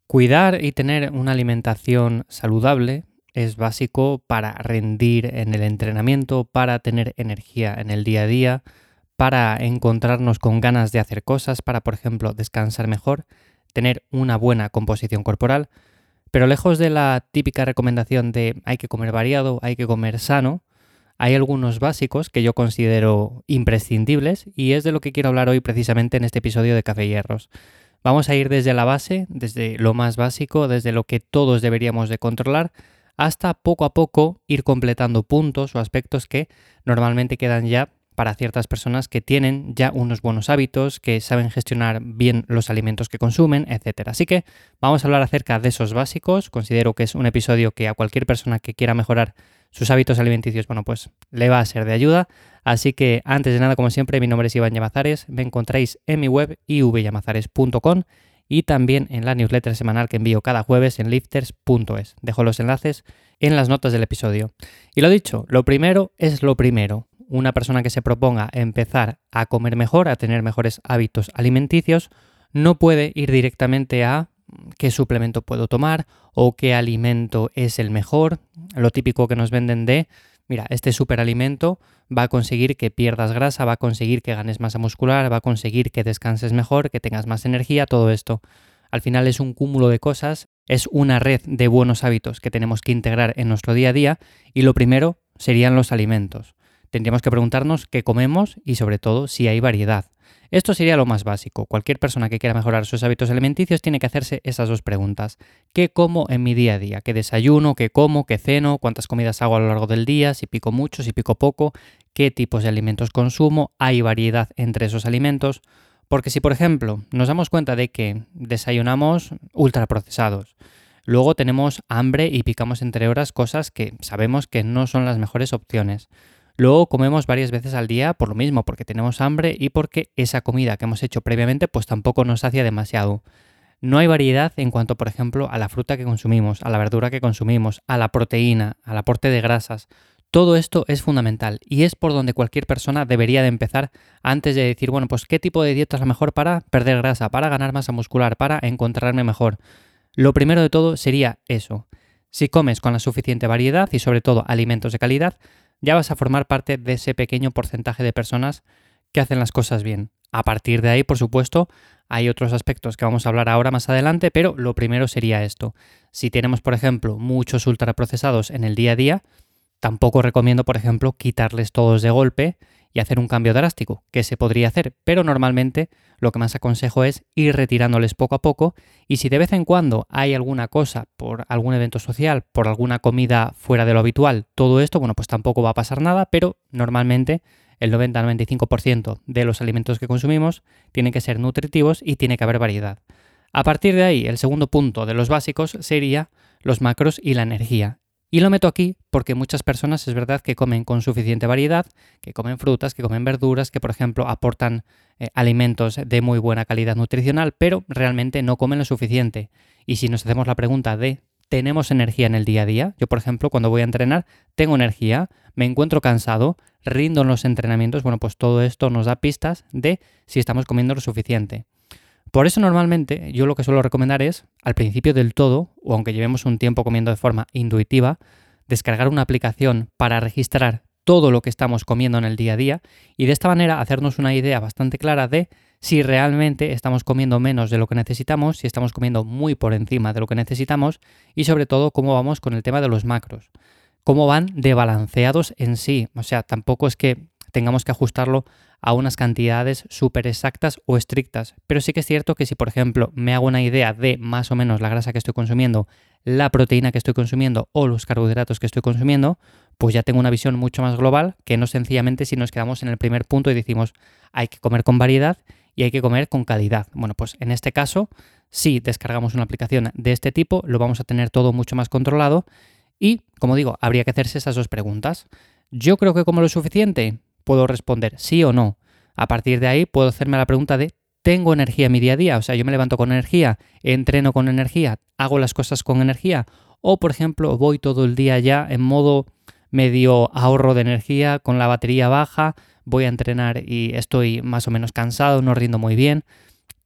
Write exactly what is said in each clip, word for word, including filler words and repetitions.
Cuidar y tener una alimentación saludable es básico para rendir en el entrenamiento, para tener energía en el día a día, para encontrarnos con ganas de hacer cosas, para, por ejemplo, descansar mejor, tener una buena composición corporal. Pero lejos de la típica recomendación de hay que comer variado, hay que comer sano, hay algunos básicos que yo considero imprescindibles y es de lo que quiero hablar hoy precisamente en este episodio de Café y Hierros. Vamos a ir desde la base, desde lo más básico, desde lo que todos deberíamos de controlar, hasta poco a poco ir completando puntos o aspectos que normalmente quedan ya para ciertas personas que tienen ya unos buenos hábitos, que saben gestionar bien los alimentos que consumen, etcétera. Así que vamos a hablar acerca de esos básicos. Considero que es un episodio que a cualquier persona que quiera mejorar sus hábitos alimenticios, bueno, pues le va a ser de ayuda. Así que antes de nada, como siempre, mi nombre es Iván Llamazares. Me encontráis en mi web i v llamazares punto com y también en la newsletter semanal que envío cada jueves en lifters punto es. Dejo los enlaces en las notas del episodio. Y lo dicho, lo primero es lo primero. Una persona que se proponga empezar a comer mejor, a tener mejores hábitos alimenticios, no puede ir directamente a qué suplemento puedo tomar o qué alimento es el mejor. Lo típico que nos venden de, mira, este superalimento va a conseguir que pierdas grasa, va a conseguir que ganes masa muscular, va a conseguir que descanses mejor, que tengas más energía, todo esto. Al final es un cúmulo de cosas, es una red de buenos hábitos que tenemos que integrar en nuestro día a día y lo primero serían los alimentos. Tendríamos que preguntarnos qué comemos y sobre todo si hay variedad. Esto sería lo más básico. Cualquier persona que quiera mejorar sus hábitos alimenticios tiene que hacerse esas dos preguntas. ¿Qué como en mi día a día? ¿Qué desayuno? ¿Qué como? ¿Qué ceno? ¿Cuántas comidas hago a lo largo del día? ¿Si pico mucho? ¿Si pico poco? ¿Qué tipos de alimentos consumo? ¿Hay variedad entre esos alimentos? Porque si, por ejemplo, nos damos cuenta de que desayunamos ultraprocesados, luego tenemos hambre y picamos entre horas cosas que sabemos que no son las mejores opciones. Luego comemos varias veces al día por lo mismo, porque tenemos hambre y porque esa comida que hemos hecho previamente pues tampoco nos sacia demasiado. No hay variedad en cuanto, por ejemplo, a la fruta que consumimos, a la verdura que consumimos, a la proteína, al aporte de grasas. Todo esto es fundamental y es por donde cualquier persona debería de empezar antes de decir, bueno, pues qué tipo de dieta es la mejor para perder grasa, para ganar masa muscular, para encontrarme mejor. Lo primero de todo sería eso. Si comes con la suficiente variedad y sobre todo alimentos de calidad, ya vas a formar parte de ese pequeño porcentaje de personas que hacen las cosas bien. A partir de ahí, por supuesto, hay otros aspectos que vamos a hablar ahora más adelante, pero lo primero sería esto. Si tenemos, por ejemplo, muchos ultraprocesados en el día a día, tampoco recomiendo, por ejemplo, quitarles todos de golpe y hacer un cambio drástico, que se podría hacer, pero normalmente lo que más aconsejo es ir retirándoles poco a poco y si de vez en cuando hay alguna cosa por algún evento social, por alguna comida fuera de lo habitual, todo esto, bueno, pues tampoco va a pasar nada, pero normalmente el noventa a noventa y cinco por ciento de los alimentos que consumimos tienen que ser nutritivos y tiene que haber variedad. A partir de ahí, el segundo punto de los básicos sería los macros y la energía. Y lo meto aquí porque muchas personas es verdad que comen con suficiente variedad, que comen frutas, que comen verduras, que por ejemplo aportan eh, alimentos de muy buena calidad nutricional, pero realmente no comen lo suficiente. Y si nos hacemos la pregunta de ¿tenemos energía en el día a día? Yo por ejemplo cuando voy a entrenar tengo energía, me encuentro cansado, rindo en los entrenamientos, bueno pues todo esto nos da pistas de si estamos comiendo lo suficiente. Por eso normalmente yo lo que suelo recomendar es, al principio del todo, o aunque llevemos un tiempo comiendo de forma intuitiva, descargar una aplicación para registrar todo lo que estamos comiendo en el día a día y de esta manera hacernos una idea bastante clara de si realmente estamos comiendo menos de lo que necesitamos, si estamos comiendo muy por encima de lo que necesitamos y sobre todo cómo vamos con el tema de los macros, cómo van desbalanceados en sí. O sea, tampoco es que tengamos que ajustarlo a unas cantidades súper exactas o estrictas. Pero sí que es cierto que si, por ejemplo, me hago una idea de más o menos la grasa que estoy consumiendo, la proteína que estoy consumiendo o los carbohidratos que estoy consumiendo, pues ya tengo una visión mucho más global que no sencillamente si nos quedamos en el primer punto y decimos hay que comer con variedad y hay que comer con calidad. Bueno, pues en este caso, si descargamos una aplicación de este tipo, lo vamos a tener todo mucho más controlado y, como digo, habría que hacerse esas dos preguntas. ¿Yo creo que como lo suficiente? Puedo responder sí o no. A partir de ahí puedo hacerme la pregunta de ¿tengo energía en mi día a día? O sea, yo me levanto con energía, entreno con energía, hago las cosas con energía. O, por ejemplo, voy todo el día ya en modo medio ahorro de energía, con la batería baja, voy a entrenar y estoy más o menos cansado, no rindo muy bien.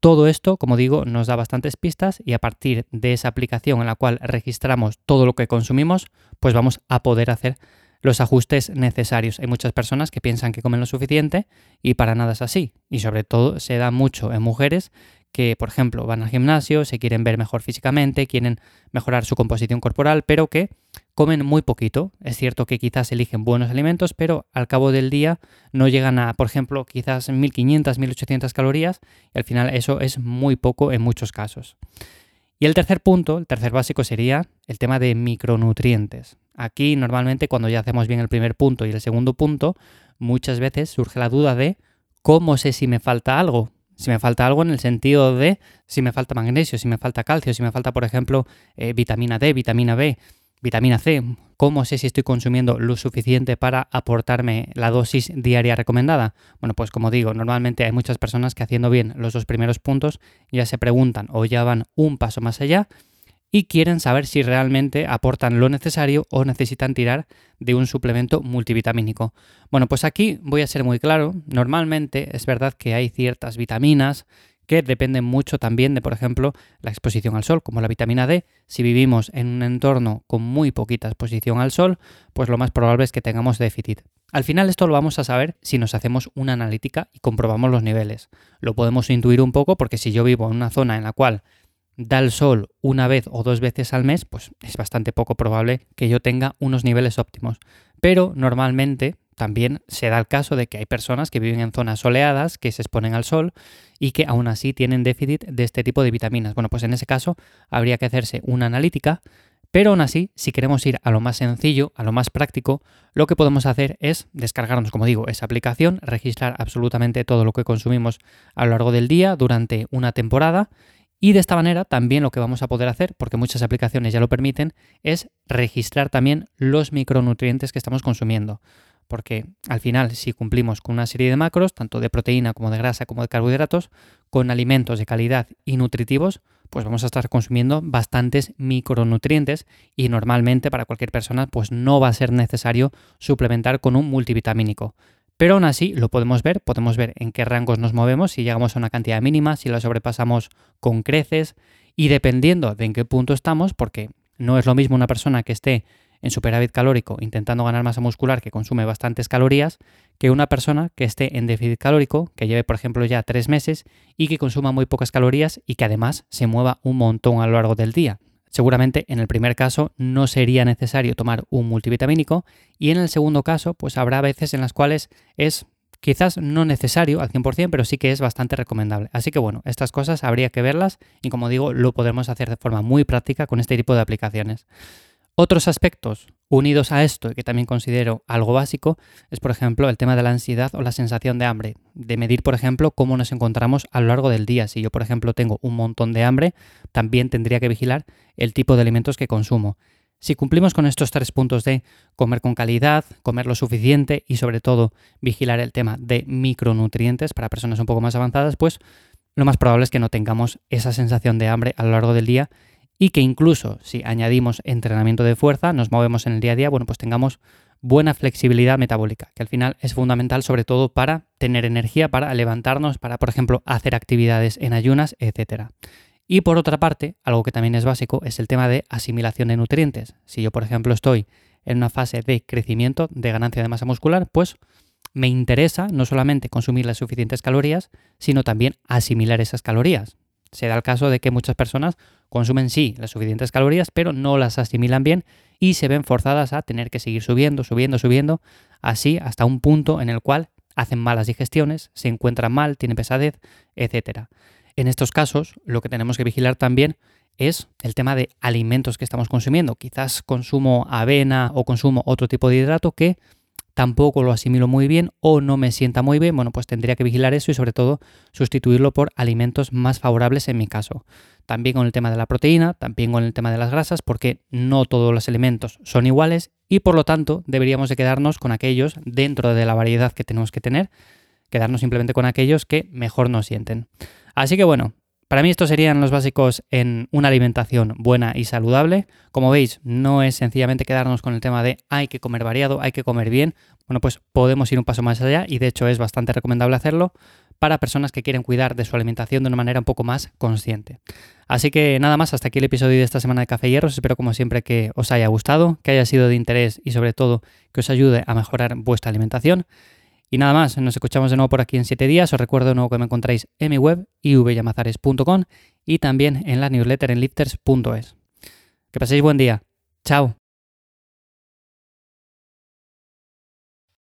Todo esto, como digo, nos da bastantes pistas y a partir de esa aplicación en la cual registramos todo lo que consumimos, pues vamos a poder hacer los ajustes necesarios. Hay muchas personas que piensan que comen lo suficiente y para nada es así. Y sobre todo se da mucho en mujeres que, por ejemplo, van al gimnasio, se quieren ver mejor físicamente, quieren mejorar su composición corporal, pero que comen muy poquito. Es cierto que quizás eligen buenos alimentos, pero al cabo del día no llegan a, por ejemplo, quizás mil quinientas, mil ochocientas calorías y al final eso es muy poco en muchos casos. Y el tercer punto, el tercer básico sería el tema de micronutrientes. Aquí normalmente cuando ya hacemos bien el primer punto y el segundo punto, muchas veces surge la duda de ¿cómo sé si me falta algo? Si me falta algo en el sentido de si me falta magnesio, si me falta calcio, si me falta, por ejemplo, eh, vitamina D, vitamina B, vitamina C. ¿Cómo sé si estoy consumiendo lo suficiente para aportarme la dosis diaria recomendada? Bueno, pues como digo, normalmente hay muchas personas que haciendo bien los dos primeros puntos ya se preguntan o ya van un paso más allá y quieren saber si realmente aportan lo necesario o necesitan tirar de un suplemento multivitamínico. Bueno, pues aquí voy a ser muy claro. Normalmente es verdad que hay ciertas vitaminas que dependen mucho también de, por ejemplo, la exposición al sol, como la vitamina D. Si vivimos en un entorno con muy poquita exposición al sol, pues lo más probable es que tengamos déficit. Al final esto lo vamos a saber si nos hacemos una analítica y comprobamos los niveles. Lo podemos intuir un poco porque si yo vivo en una zona en la cual da el sol una vez o dos veces al mes, pues es bastante poco probable que yo tenga unos niveles óptimos. Pero normalmente también se da el caso de que hay personas que viven en zonas soleadas, que se exponen al sol y que aún así tienen déficit de este tipo de vitaminas. Bueno, pues en ese caso habría que hacerse una analítica, pero aún así, si queremos ir a lo más sencillo, a lo más práctico, lo que podemos hacer es descargarnos, como digo, esa aplicación, registrar absolutamente todo lo que consumimos a lo largo del día durante una temporada. Y de esta manera también lo que vamos a poder hacer, porque muchas aplicaciones ya lo permiten, es registrar también los micronutrientes que estamos consumiendo. Porque al final, si cumplimos con una serie de macros, tanto de proteína como de grasa como de carbohidratos, con alimentos de calidad y nutritivos, pues vamos a estar consumiendo bastantes micronutrientes y normalmente para cualquier persona pues no va a ser necesario suplementar con un multivitamínico. Pero aún así lo podemos ver, podemos ver en qué rangos nos movemos, si llegamos a una cantidad mínima, si la sobrepasamos con creces y dependiendo de en qué punto estamos, porque no es lo mismo una persona que esté en superávit calórico intentando ganar masa muscular que consume bastantes calorías que una persona que esté en déficit calórico, que lleve por ejemplo ya tres meses y que consuma muy pocas calorías y que además se mueva un montón a lo largo del día. Seguramente en el primer caso no sería necesario tomar un multivitamínico y en el segundo caso pues habrá veces en las cuales es quizás no necesario al cien por ciento, pero sí que es bastante recomendable. Así que bueno, estas cosas habría que verlas y como digo, lo podemos hacer de forma muy práctica con este tipo de aplicaciones. Otros aspectos unidos a esto y que también considero algo básico es, por ejemplo, el tema de la ansiedad o la sensación de hambre. De medir, por ejemplo, cómo nos encontramos a lo largo del día. Si yo, por ejemplo, tengo un montón de hambre, también tendría que vigilar el tipo de alimentos que consumo. Si cumplimos con estos tres puntos de comer con calidad, comer lo suficiente y sobre todo vigilar el tema de micronutrientes para personas un poco más avanzadas, pues lo más probable es que no tengamos esa sensación de hambre a lo largo del día y que incluso si añadimos entrenamiento de fuerza, nos movemos en el día a día, bueno, pues tengamos buena flexibilidad metabólica, que al final es fundamental sobre todo para tener energía, para levantarnos, para, por ejemplo, hacer actividades en ayunas, etcétera. Y por otra parte, algo que también es básico es el tema de asimilación de nutrientes. Si yo, por ejemplo, estoy en una fase de crecimiento, de ganancia de masa muscular, pues me interesa no solamente consumir las suficientes calorías, sino también asimilar esas calorías. Se da el caso de que muchas personas consumen sí las suficientes calorías, pero no las asimilan bien y se ven forzadas a tener que seguir subiendo, subiendo, subiendo, así hasta un punto en el cual hacen malas digestiones, se encuentran mal, tienen pesadez, etcétera. En estos casos, lo que tenemos que vigilar también es el tema de alimentos que estamos consumiendo. Quizás consumo avena o consumo otro tipo de hidrato que tampoco lo asimilo muy bien o no me sienta muy bien, bueno, pues tendría que vigilar eso y sobre todo sustituirlo por alimentos más favorables en mi caso. También con el tema de la proteína, también con el tema de las grasas, porque no todos los alimentos son iguales y por lo tanto deberíamos de quedarnos con aquellos dentro de la variedad que tenemos que tener, quedarnos simplemente con aquellos que mejor nos sienten. Así que bueno, para mí estos serían los básicos en una alimentación buena y saludable. Como veis, no es sencillamente quedarnos con el tema de hay que comer variado, hay que comer bien. Bueno, pues podemos ir un paso más allá y de hecho es bastante recomendable hacerlo para personas que quieren cuidar de su alimentación de una manera un poco más consciente. Así que nada más, hasta aquí el episodio de esta semana de Café Hierros. Espero como siempre que os haya gustado, que haya sido de interés y sobre todo que os ayude a mejorar vuestra alimentación. Y nada más, nos escuchamos de nuevo por aquí en siete días. Os recuerdo de nuevo que me encontráis en mi web i v llamazares punto com y también en la newsletter en lifters punto es. Que paséis buen día. Chao.